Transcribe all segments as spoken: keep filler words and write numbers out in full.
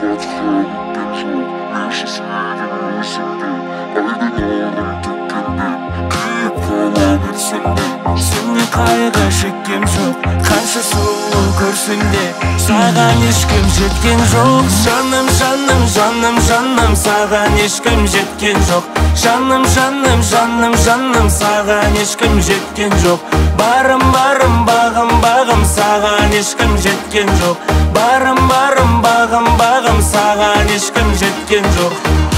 Seni kayga çekkem çok, kanşı soğuk görsün de sağan ешкім жеткен жоқ. Жаным, жаным, жаным, жаным, саған ешкім жеткен жоқ. Жаным, жаным, жаным, жаным, саған ешкім жеткен жоқ. Барым, барым, бағым, бағым, саған ешкім жеткен жоқ. Барым, барым, бағым, бағым, саған ешкім жеткен жоқ.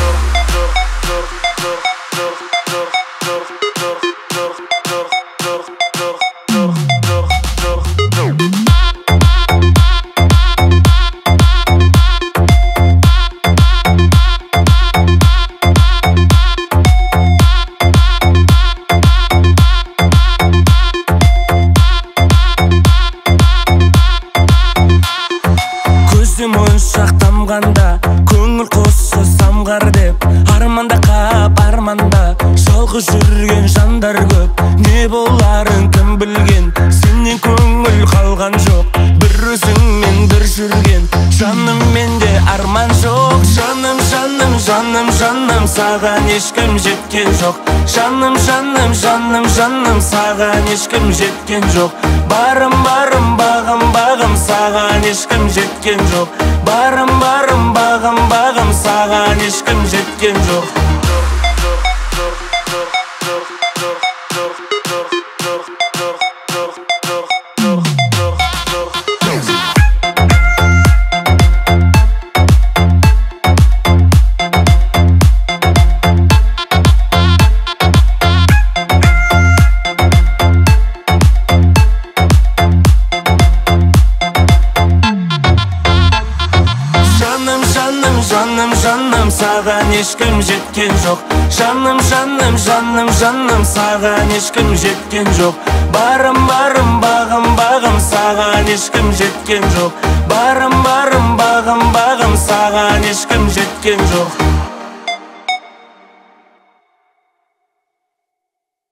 Моншақ тамғанда көңіл қосы самғар деп арманда қап арманда жалғыз жүрген жандар көп. Не боларын кім білген, сенен көңіл қалған жоқ. Бір өзіңмен бір жүрген жаным, менде арман жоқ. Жаным, жаным, жаным, жаным, саған ешкім жеткен жоқ. Жаным, жаным, жаным, жаным, саған ешкім жеткен жоқ. Барым, барым, бағым, бағым, саған ешкім жеткен жоқ. Барым, барым, бағым, бағым, саған ешкім жеткен жоқ. Жаным, жаным, саған ешкім жеткен жоқ. Жаным, жаным, жаным, жаным, саған ешкім жеткен жоқ. Барым, барым, бағым, бағым, саған ешкім жеткен жоқ. Барым, барым, бағым, бағым, саған ешкім жеткен жоқ.